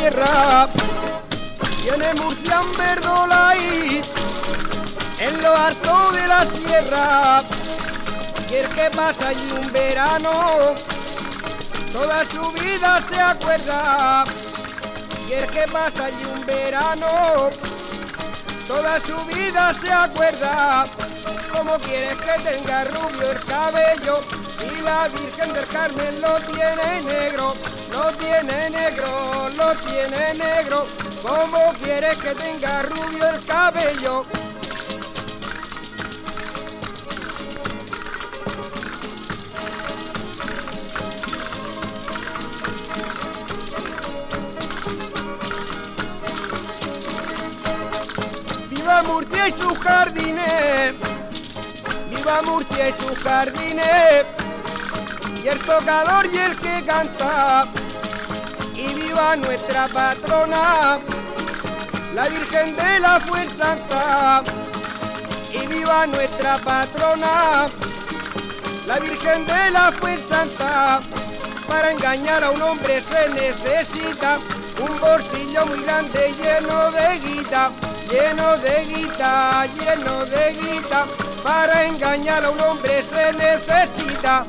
tierra, tiene Murcia en Verdolaí, en lo alto de la sierra, y el que pasa allí un verano, toda su vida se acuerda, y el que pasa allí un verano, toda su vida se acuerda. ¿Cómo quieres que tenga rubio el cabello? Y la Virgen del Carmen lo tiene negro, lo tiene negro, lo tiene negro. ¿Cómo quieres que tenga rubio el cabello? ¡Viva Murcia y sus jardines! ¡Viva Murcia y sus jardines! Y el tocador y el que canta. Y viva nuestra patrona, la Virgen de la Fuensanta. Y viva nuestra patrona, la Virgen de la Fuensanta. Para engañar a un hombre se necesita un bolsillo muy grande lleno de guita, lleno de guita, lleno de guita. Para engañar a un hombre se necesita.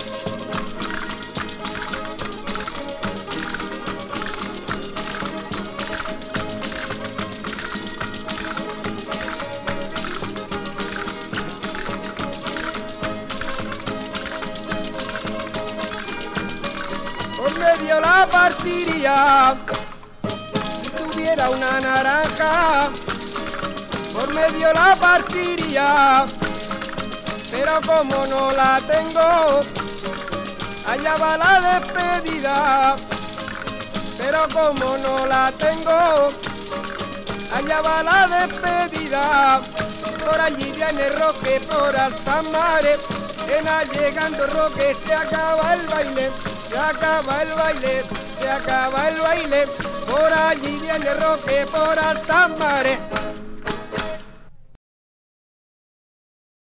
Por medio la partiría, si tuviera una naranja, por medio la partiría, pero como no la tengo, allá va la despedida. Pero como no la tengo, allá va la despedida. Por allí viene Roque, por Altamare, en llegando Roque se acaba el baile, se acaba el baile, se acaba el baile. Por allí viene Roque, por Altamare.